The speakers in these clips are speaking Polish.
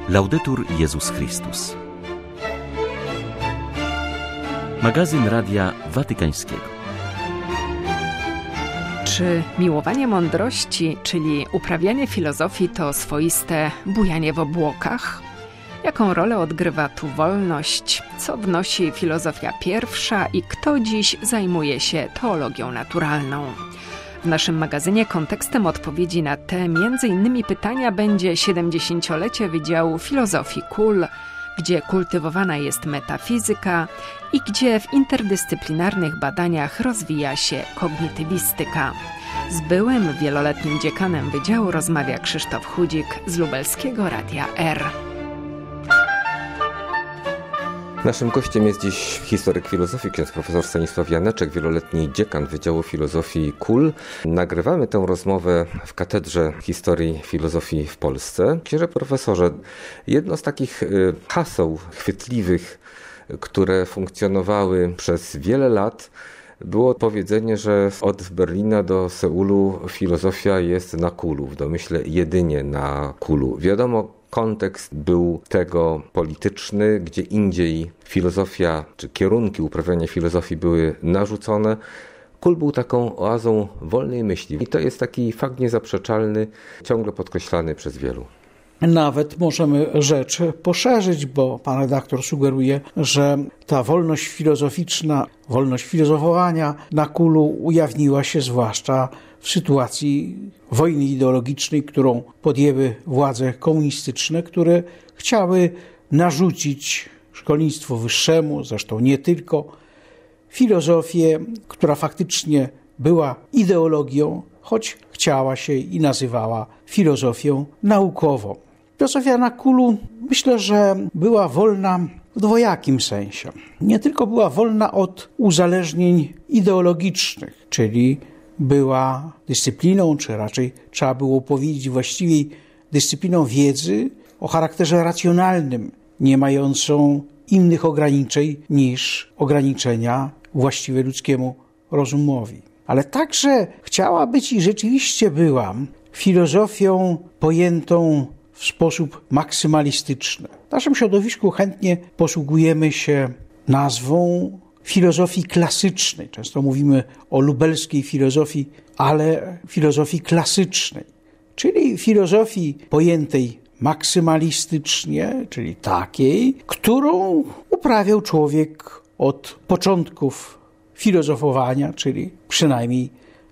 Laudetur Jezus Chrystus. Magazyn Radia Watykańskiego. Czy miłowanie mądrości, czyli uprawianie filozofii, to swoiste bujanie w obłokach? Jaką rolę odgrywa tu wolność? Co wnosi filozofia pierwsza i kto dziś zajmuje się teologią naturalną? W naszym magazynie kontekstem odpowiedzi na te m.in. pytania będzie 70-lecie Wydziału Filozofii KUL, gdzie kultywowana jest metafizyka i gdzie w interdyscyplinarnych badaniach rozwija się kognitywistyka. Z byłym wieloletnim dziekanem Wydziału rozmawia Krzysztof Chudzik z lubelskiego Radia R. Naszym gościem jest dziś historyk filozofii, ksiądz profesor Stanisław Janeczek, wieloletni dziekan Wydziału Filozofii KUL. Nagrywamy tę rozmowę w Katedrze Historii Filozofii w Polsce. Księże profesorze, jedno z takich haseł chwytliwych, które funkcjonowały przez wiele lat, było powiedzenie, że od Berlina do Seulu filozofia jest na KUL-u, w domyśle jedynie na KUL-u. Wiadomo, kontekst był tego polityczny, gdzie indziej filozofia czy kierunki uprawiania filozofii były narzucone. KUL był taką oazą wolnej myśli i to jest taki fakt niezaprzeczalny, ciągle podkreślany przez wielu. Nawet możemy rzecz poszerzyć, bo pan redaktor sugeruje, że ta wolność filozoficzna, wolność filozofowania na KUL-u ujawniła się zwłaszcza w sytuacji wojny ideologicznej, którą podjęły władze komunistyczne, które chciały narzucić szkolnictwu wyższemu, zresztą nie tylko, filozofię, która faktycznie była ideologią, choć chciała się i nazywała filozofią naukową. Filozofia na KUL-u myślę, że była wolna w dwojakim sensie. Nie tylko była wolna od uzależnień ideologicznych, czyli była dyscypliną, czy raczej trzeba było powiedzieć właściwie dyscypliną wiedzy o charakterze racjonalnym, nie mającą innych ograniczeń niż ograniczenia właściwe ludzkiemu rozumowi. Ale także chciała być i rzeczywiście była filozofią pojętą w sposób maksymalistyczny. W naszym środowisku chętnie posługujemy się nazwą filozofii klasycznej. Często mówimy o lubelskiej filozofii, ale filozofii klasycznej, czyli filozofii pojętej maksymalistycznie, czyli takiej, którą uprawiał człowiek od początków filozofowania, czyli przynajmniej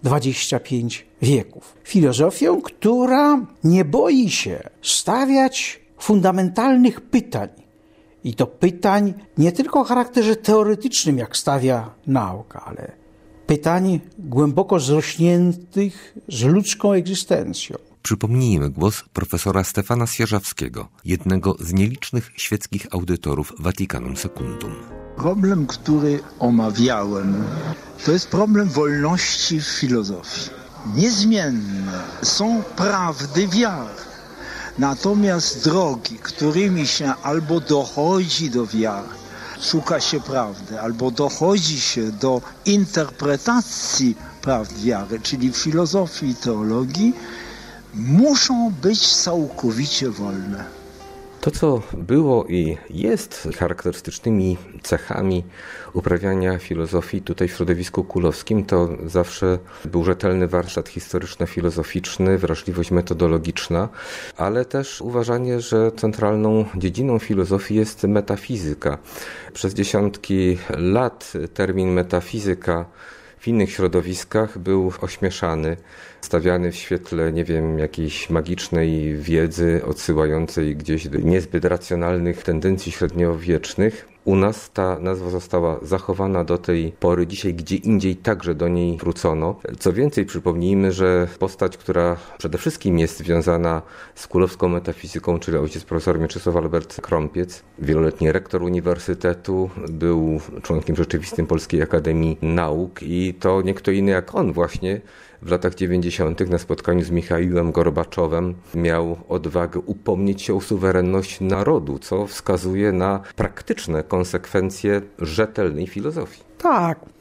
25 wieków. Filozofią, która nie boi się stawiać fundamentalnych pytań. I to pytań nie tylko o charakterze teoretycznym, jak stawia nauka, ale pytań głęboko zrośniętych z ludzką egzystencją. Przypomnijmy głos profesora Stefana Sierzawskiego, jednego z nielicznych świeckich audytorów Vaticanum Secundum. Problem, który omawiałem, to jest problem wolności w filozofii. Niezmienne są prawdy wiary. Natomiast drogi, którymi się albo dochodzi do wiary, szuka się prawdy, albo dochodzi się do interpretacji prawd wiary, czyli w filozofii i teologii, muszą być całkowicie wolne. To, co było i jest charakterystycznymi cechami uprawiania filozofii tutaj w środowisku kulowskim, to zawsze był rzetelny warsztat historyczno-filozoficzny, wrażliwość metodologiczna, ale też uważanie, że centralną dziedziną filozofii jest metafizyka. Przez dziesiątki lat termin metafizyka w innych środowiskach był ośmieszany, stawiany w świetle, jakiejś magicznej wiedzy odsyłającej gdzieś do niezbyt racjonalnych tendencji średniowiecznych. U nas ta nazwa została zachowana do tej pory. Dzisiaj gdzie indziej także do niej wrócono. Co więcej, przypomnijmy, że postać, która przede wszystkim jest związana z kulowską metafizyką, czyli ojciec profesor Mieczysław Albert Krąpiec, wieloletni rektor uniwersytetu, był członkiem rzeczywistym Polskiej Akademii Nauk i to nie kto inny jak on właśnie w latach 90. na spotkaniu z Michaiłem Gorbaczowem miał odwagę upomnieć się o suwerenność narodu, co wskazuje na praktyczne konsekwencje rzetelnej filozofii. Tak,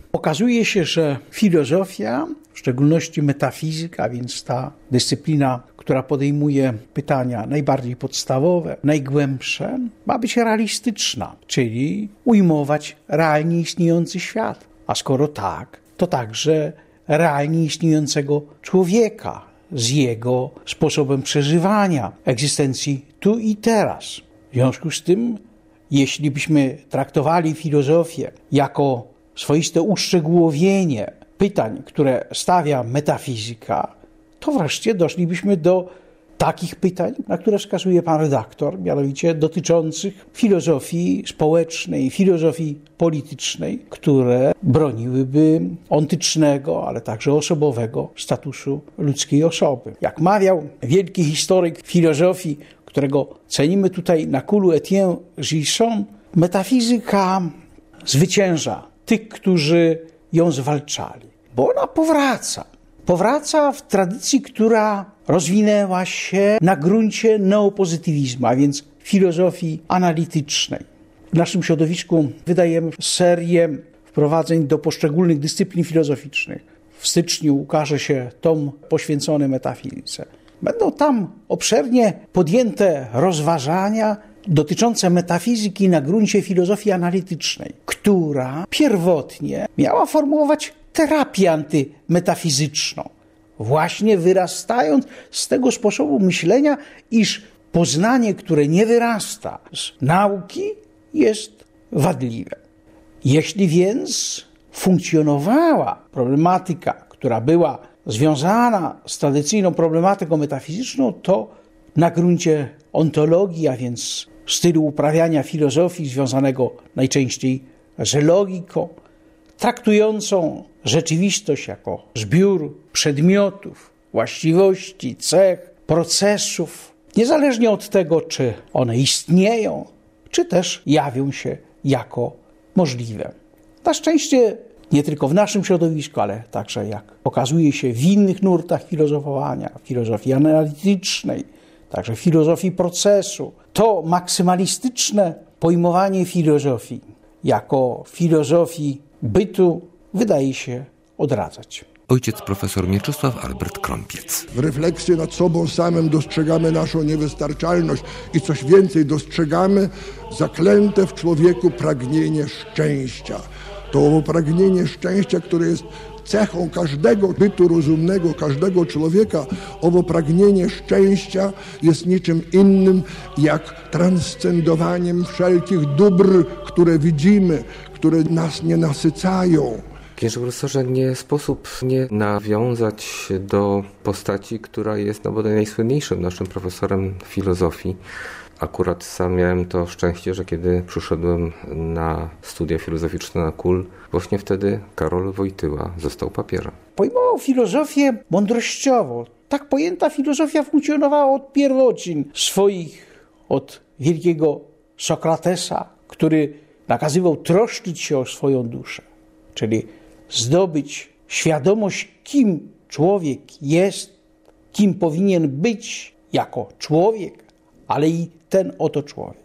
okazuje się, że filozofia, w szczególności metafizyka, więc ta dyscyplina, która podejmuje pytania najbardziej podstawowe, najgłębsze, ma być realistyczna, czyli ujmować realnie istniejący świat. A skoro tak, to także realnie istniejącego człowieka z jego sposobem przeżywania egzystencji tu i teraz. W związku z tym, jeśli byśmy traktowali filozofię jako swoiste uszczegółowienie pytań, które stawia metafizyka, to wreszcie doszlibyśmy do takich pytań, na które wskazuje pan redaktor, mianowicie dotyczących filozofii społecznej, filozofii politycznej, które broniłyby ontycznego, ale także osobowego statusu ludzkiej osoby. Jak mawiał wielki historyk filozofii, którego cenimy tutaj na kulu Etienne Gilson, metafizyka zwycięża tych, którzy ją zwalczali, bo ona powraca w tradycji, która rozwinęła się na gruncie neopozytywizmu, a więc filozofii analitycznej. W naszym środowisku wydajemy serię wprowadzeń do poszczególnych dyscyplin filozoficznych. W styczniu ukaże się tom poświęcony metafizyce. Będą tam obszernie podjęte rozważania dotyczące metafizyki na gruncie filozofii analitycznej, która pierwotnie miała formułować terapię antymetafizyczną, właśnie wyrastając z tego sposobu myślenia, iż poznanie, które nie wyrasta z nauki, jest wadliwe. Jeśli więc funkcjonowała problematyka, która była związana z tradycyjną problematyką metafizyczną, to na gruncie ontologii, a więc stylu uprawiania filozofii związanego najczęściej z logiką, traktującą rzeczywistość jako zbiór przedmiotów, właściwości, cech, procesów, niezależnie od tego, czy one istnieją, czy też jawią się jako możliwe. Na szczęście nie tylko w naszym środowisku, ale także, jak okazuje się, w innych nurtach filozofowania, filozofii analitycznej, także filozofii procesu, to maksymalistyczne pojmowanie filozofii jako filozofii bytu wydaje się odradzać. Ojciec profesor Mieczysław Albert Krąpiec. W refleksji nad sobą samym dostrzegamy naszą niewystarczalność i coś więcej, dostrzegamy zaklęte w człowieku pragnienie szczęścia. To pragnienie szczęścia, które jest cechą każdego bytu rozumnego, każdego człowieka, owo pragnienie szczęścia jest niczym innym jak transcendowaniem wszelkich dóbr, które widzimy, które nas nie nasycają. Księże profesorze, nie sposób nie nawiązać się do postaci, która jest bodaj najsłynniejszym naszym profesorem filozofii. Akurat sam miałem to szczęście, że kiedy przyszedłem na studia filozoficzne na KUL, właśnie wtedy Karol Wojtyła został papieżem. Pojmował filozofię mądrościową. Tak pojęta filozofia funkcjonowała od pierwocin swoich, od wielkiego Sokratesa, który nakazywał troszczyć się o swoją duszę, czyli zdobyć świadomość, kim człowiek jest, kim powinien być jako człowiek, ale i ten oto człowiek.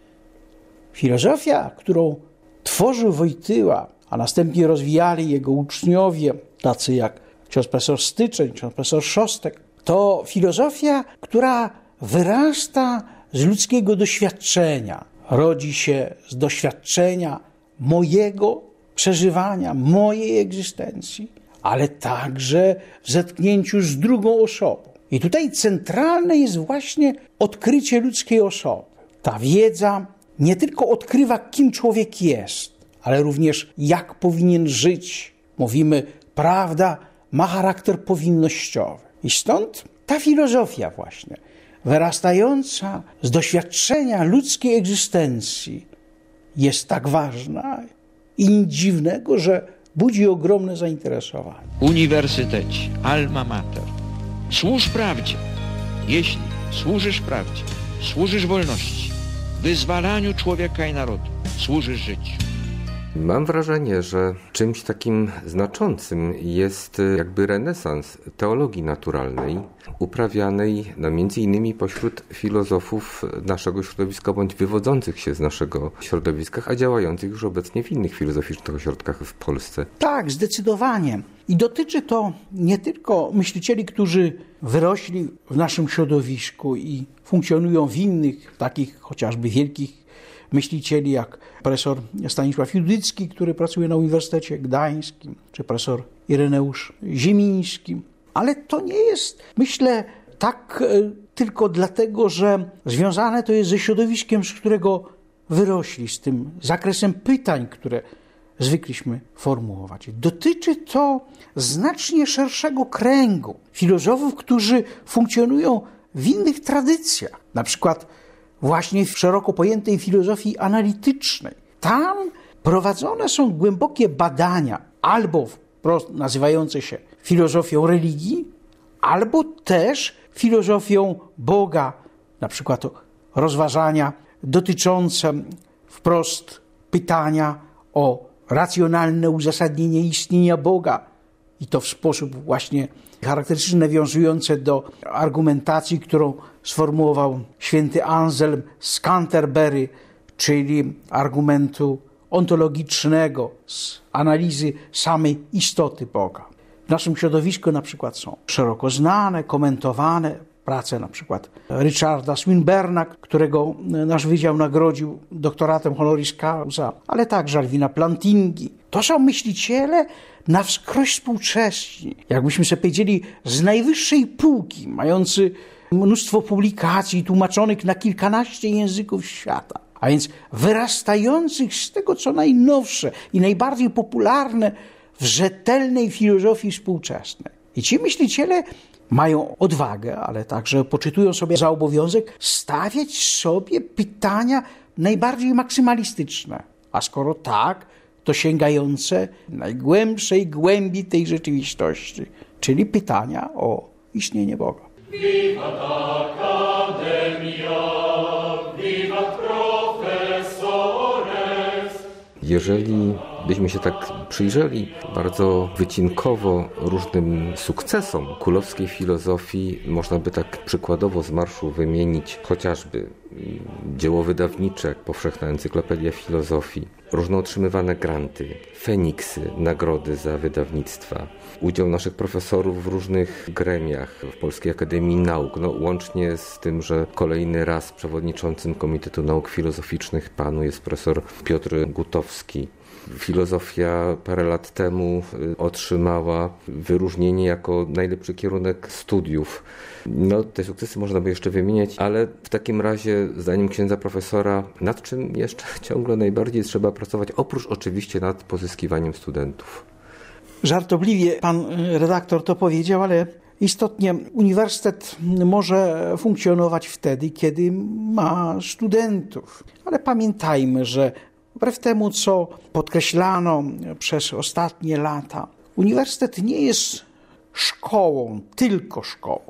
Filozofia, którą tworzył Wojtyła, a następnie rozwijali jego uczniowie, tacy jak ksiądz profesor Styczeń, ksiądz profesor Szostek, to filozofia, która wyrasta z ludzkiego doświadczenia, rodzi się z doświadczenia mojego przeżywania, mojej egzystencji, ale także w zetknięciu z drugą osobą. I tutaj centralne jest właśnie odkrycie ludzkiej osoby. Ta wiedza nie tylko odkrywa, kim człowiek jest, ale również jak powinien żyć. Mówimy, prawda ma charakter powinnościowy. I stąd ta filozofia właśnie, wyrastająca z doświadczenia ludzkiej egzystencji, jest tak ważna i nic dziwnego, że budzi ogromne zainteresowanie. Uniwersytecie, alma mater, służ prawdzie. Jeśli służysz prawdzie, służysz wolności, wyzwalaniu człowieka i narodu, służysz życiu. Mam wrażenie, że czymś takim znaczącym jest jakby renesans teologii naturalnej, uprawianej między innymi pośród filozofów naszego środowiska, bądź wywodzących się z naszego środowiska, a działających już obecnie w innych filozoficznych ośrodkach w Polsce. Tak, zdecydowanie. I dotyczy to nie tylko myślicieli, którzy wyrośli w naszym środowisku i funkcjonują w innych, takich chociażby wielkich myślicieli jak profesor Stanisław Judycki, który pracuje na Uniwersytecie Gdańskim, czy profesor Ireneusz Ziemiński. Ale to nie jest, myślę, tak tylko dlatego, że związane to jest ze środowiskiem, z którego wyrośli, z tym zakresem pytań, które zwykliśmy formułować. Dotyczy to znacznie szerszego kręgu filozofów, którzy funkcjonują w innych tradycjach, na przykład właśnie w szeroko pojętej filozofii analitycznej. Tam prowadzone są głębokie badania, albo wprost nazywające się filozofią religii, albo też filozofią Boga, na przykład rozważania dotyczące wprost pytania o racjonalne uzasadnienie istnienia Boga i to w sposób właśnie charakterystyczny, nawiązujące do argumentacji, którą sformułował święty Anselm z Canterbury, czyli argumentu ontologicznego, z analizy samej istoty Boga. W naszym środowisku na przykład są szeroko znane, komentowane prace na przykład Richarda Swinburna, którego nasz wydział nagrodził doktoratem honoris causa, ale także Alwina Plantingi. To są myśliciele na wskroś współcześni, jakbyśmy sobie powiedzieli, z najwyższej półki, mający mnóstwo publikacji tłumaczonych na kilkanaście języków świata, a więc wyrastających z tego, co najnowsze i najbardziej popularne w rzetelnej filozofii współczesnej. I ci myśliciele mają odwagę, ale także poczytują sobie za obowiązek stawiać sobie pytania najbardziej maksymalistyczne. A skoro tak, to sięgające najgłębszej głębi tej rzeczywistości, czyli pytania o istnienie Boga. Vivat Academia, vivat professores. Jeżeli byśmy się tak przyjrzeli bardzo wycinkowo różnym sukcesom kulowskiej filozofii, można by tak przykładowo z marszu wymienić chociażby dzieło wydawnicze, jak Powszechna Encyklopedia Filozofii, różne otrzymywane granty, feniksy, nagrody za wydawnictwa, udział naszych profesorów w różnych gremiach w Polskiej Akademii Nauk, łącznie z tym, że kolejny raz przewodniczącym Komitetu Nauk Filozoficznych PAN-u jest profesor Piotr Gutowski. Filozofia parę lat temu otrzymała wyróżnienie jako najlepszy kierunek studiów. Te sukcesy można by jeszcze wymieniać, ale w takim razie, zdaniem księdza profesora, nad czym jeszcze ciągle najbardziej trzeba pracować, oprócz oczywiście nad pozyskiwaniem studentów? Żartobliwie pan redaktor to powiedział, ale istotnie uniwersytet może funkcjonować wtedy, kiedy ma studentów. Ale pamiętajmy, że wbrew temu, co podkreślano przez ostatnie lata, uniwersytet nie jest szkołą, tylko szkołą.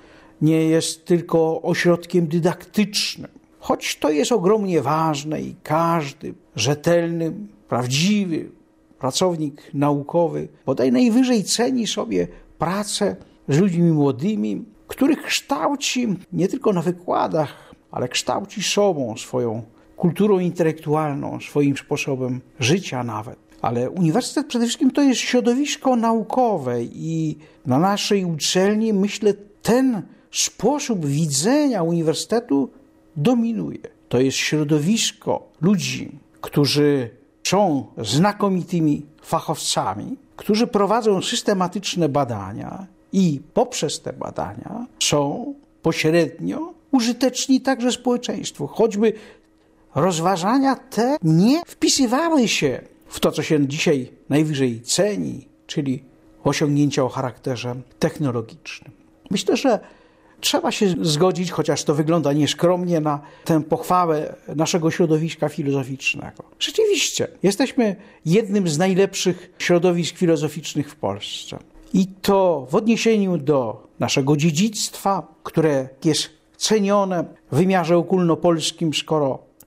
Nie jest tylko ośrodkiem dydaktycznym. Choć to jest ogromnie ważne i każdy rzetelny, prawdziwy pracownik naukowy bodaj najwyżej ceni sobie pracę z ludźmi młodymi, których kształci nie tylko na wykładach, ale kształci sobą, swoją kulturą intelektualną, swoim sposobem życia nawet. Ale uniwersytet przede wszystkim to jest środowisko naukowe i na naszej uczelni, myślę, ten sposób widzenia uniwersytetu dominuje. To jest środowisko ludzi, którzy są znakomitymi fachowcami, którzy prowadzą systematyczne badania i poprzez te badania są pośrednio użyteczni także społeczeństwu. Choćby rozważania te nie wpisywały się w to, co się dzisiaj najwyżej ceni, czyli osiągnięcia o charakterze technologicznym. Myślę, że trzeba się zgodzić, chociaż to wygląda nieskromnie, na tę pochwałę naszego środowiska filozoficznego. Rzeczywiście, jesteśmy jednym z najlepszych środowisk filozoficznych w Polsce. I to w odniesieniu do naszego dziedzictwa, które jest cenione w wymiarze ogólnopolskim, skoro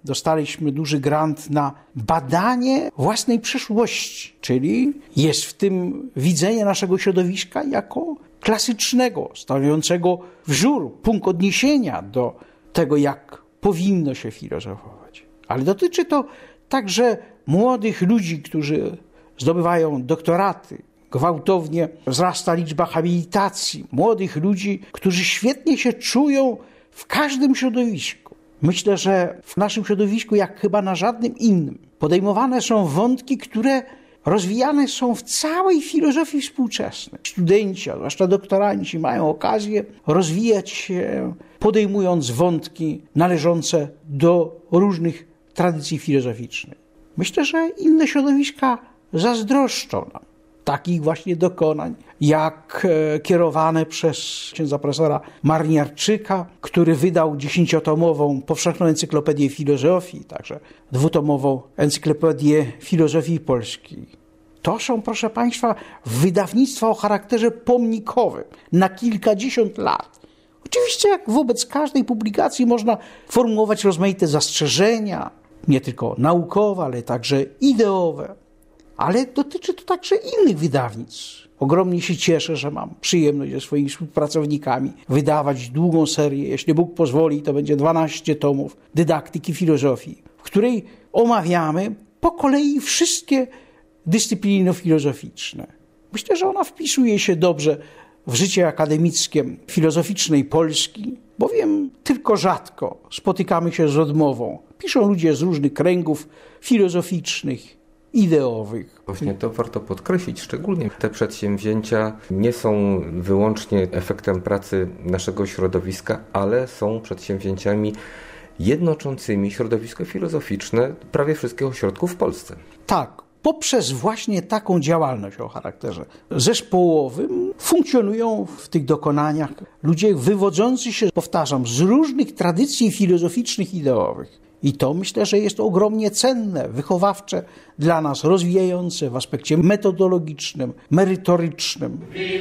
dostaliśmy duży grant na badanie własnej przyszłości, czyli jest w tym widzenie naszego środowiska jako klasycznego, stanowiącego wzór, punkt odniesienia do tego, jak powinno się filozofować. Ale dotyczy to także młodych ludzi, którzy zdobywają doktoraty. Gwałtownie wzrasta liczba habilitacji. Młodych ludzi, którzy świetnie się czują w każdym środowisku. Myślę, że w naszym środowisku, jak chyba na żadnym innym, podejmowane są wątki, które rozwijane są w całej filozofii współczesnej. Studenci, a zwłaszcza doktoranci, mają okazję rozwijać się, podejmując wątki należące do różnych tradycji filozoficznych. Myślę, że inne środowiska zazdroszczą nam takich właśnie dokonań, jak kierowane przez księdza profesora Marniarczyka, który wydał 10-tomową powszechną encyklopedię filozofii, także 2-tomową encyklopedię filozofii polskiej. To są, proszę Państwa, wydawnictwa o charakterze pomnikowym na kilkadziesiąt lat. Oczywiście, jak wobec każdej publikacji można formułować rozmaite zastrzeżenia, nie tylko naukowe, ale także ideowe. Ale dotyczy to także innych wydawnictw. Ogromnie się cieszę, że mam przyjemność ze swoimi współpracownikami wydawać długą serię, jeśli Bóg pozwoli, to będzie 12 tomów dydaktyki filozofii, w której omawiamy po kolei wszystkie dyscypliny filozoficzne. Myślę, że ona wpisuje się dobrze w życie akademickie filozoficznej Polski, bowiem tylko rzadko spotykamy się z odmową. Piszą ludzie z różnych kręgów filozoficznych, ideowych. Właśnie to warto podkreślić, szczególnie te przedsięwzięcia nie są wyłącznie efektem pracy naszego środowiska, ale są przedsięwzięciami jednoczącymi środowisko filozoficzne prawie wszystkich ośrodków w Polsce. Tak, poprzez właśnie taką działalność o charakterze zespołowym funkcjonują w tych dokonaniach ludzie wywodzący się, powtarzam, z różnych tradycji filozoficznych i ideowych. I to myślę, że jest ogromnie cenne, wychowawcze dla nas, rozwijające w aspekcie metodologicznym, merytorycznym.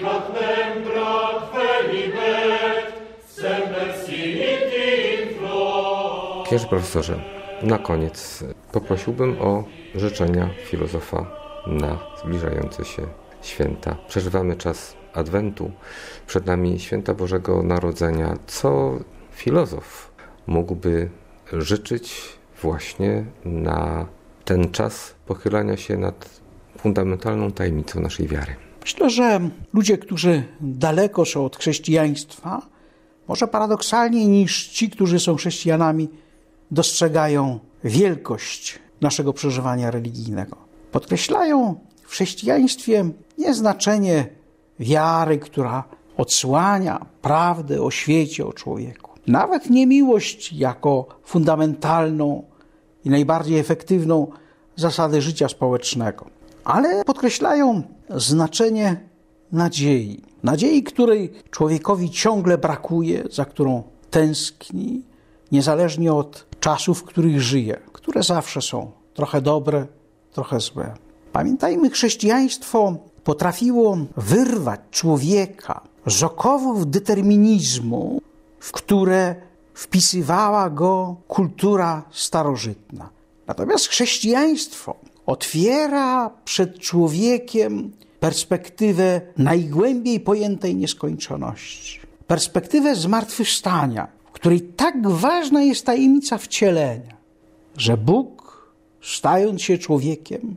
Księże profesorze, na koniec poprosiłbym o życzenia filozofa na zbliżające się święta. Przeżywamy czas Adwentu, przed nami święta Bożego Narodzenia. Co filozof mógłby życzyć właśnie na ten czas pochylania się nad fundamentalną tajemnicą naszej wiary? Myślę, że ludzie, którzy daleko są od chrześcijaństwa, może paradoksalnie niż ci, którzy są chrześcijanami, dostrzegają wielkość naszego przeżywania religijnego. Podkreślają w chrześcijaństwie nie znaczenie wiary, która odsłania prawdę o świecie, o człowieku. Nawet nie miłość jako fundamentalną i najbardziej efektywną zasadę życia społecznego, ale podkreślają znaczenie nadziei. Nadziei, której człowiekowi ciągle brakuje, za którą tęskni, niezależnie od czasów, w których żyje, które zawsze są trochę dobre, trochę złe. Pamiętajmy, chrześcijaństwo potrafiło wyrwać człowieka z okowów determinizmu, w które wpisywała go kultura starożytna. Natomiast chrześcijaństwo otwiera przed człowiekiem perspektywę najgłębiej pojętej nieskończoności. Perspektywę zmartwychwstania, w której tak ważna jest tajemnica wcielenia, że Bóg, stając się człowiekiem,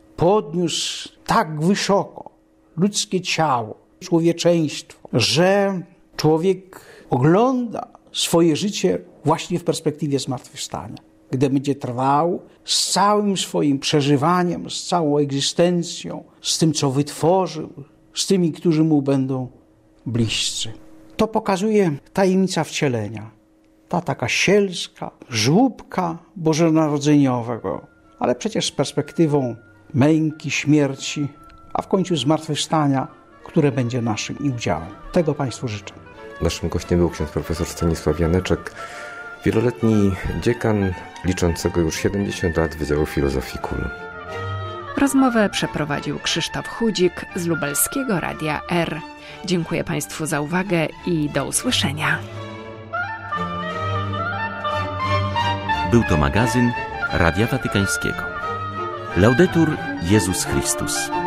podniósł tak wysoko ludzkie ciało, człowieczeństwo, że człowiek ogląda swoje życie właśnie w perspektywie zmartwychwstania. Gdy będzie trwał z całym swoim przeżywaniem, z całą egzystencją, z tym, co wytworzył, z tymi, którzy mu będą bliscy. To pokazuje tajemnica wcielenia. Ta taka sielska, żłóbka bożonarodzeniowego, ale przecież z perspektywą męki, śmierci, a w końcu zmartwychwstania, które będzie naszym i udziałem. Tego Państwu życzę. Naszym gościem był ksiądz profesor Stanisław Janeczek, wieloletni dziekan liczącego już 70 lat Wydziału Filozofii KUL. Rozmowę przeprowadził Krzysztof Chudzik z lubelskiego Radia R. Dziękuję Państwu za uwagę i do usłyszenia. Był to magazyn Radia Watykańskiego. Laudetur Jezus Chrystus.